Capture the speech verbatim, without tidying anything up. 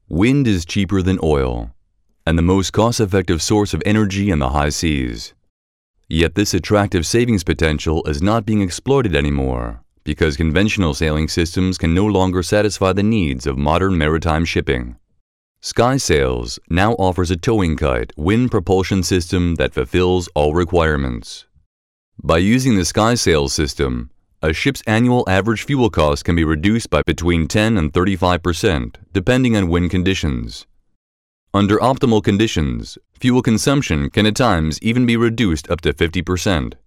Wind is cheaper than oil, and the most cost-effective source of energy in the high seas. Yet this attractive savings potential is not being exploited anymore because conventional sailing systems can no longer satisfy the needs of modern maritime shipping. SkySails now offers a towing kite wind propulsion system that fulfills all requirements. By using the SkySails system, a ship's annual average fuel cost can be reduced by between ten and thirty-five percent, depending on wind conditions. Under optimal conditions, fuel consumption can at times even be reduced up to fifty percent.